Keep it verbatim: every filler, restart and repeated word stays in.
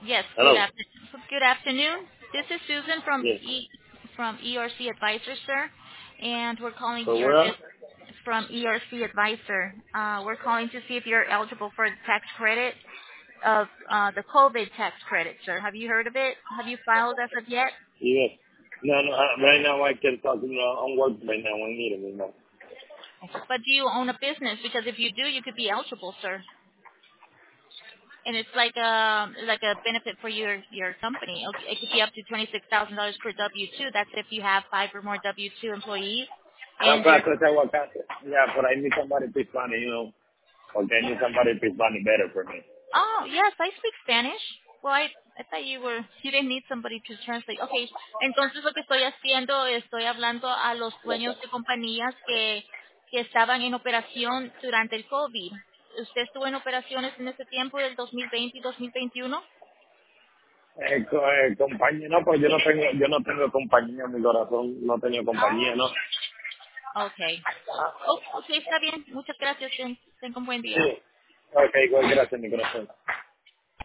Yes, good Hello. afternoon. Good afternoon. This is Susan from Yes. E from E R C Advisor, sir, and we're calling So your where? bus- from E R C Advisor. Uh, we're calling to see if you're eligible for the tax credit of uh, the COVID tax credit, sir. Have you heard of it? Have you filed as of yet? Yes. No, no. Uh, right now I can talk. You know, I'm working right now. I need it. You know. But do you own a business? Because if you do, you could be eligible, sir. And it's like a like a benefit for your your company. Okay, it could be up to twenty six thousand dollars per W two. That's if you have five or more W two employees, and your Aguacate, aguacate. Yeah, but I need somebody to speak Spanish. You know. Okay, I need somebody to speak Spanish better for me. oh yes, I speak Spanish. Well, I I thought you were you didn't need somebody to translate. Okay, entonces lo que estoy haciendo estoy hablando a los dueños de compañías que que estaban en operación durante el COVID. ¿Usted estuvo en operaciones en ese tiempo del dos mil veinte y dos mil veintiuno? Eh, co- eh, compañía, no, pues yo no tengo, yo no tengo compañía, mi corazón no tengo compañía, ¿no? Okay. Oh, ok, está bien. Muchas gracias. Ten, tenga un buen día. Sí. Ok, igual gracias, mi corazón.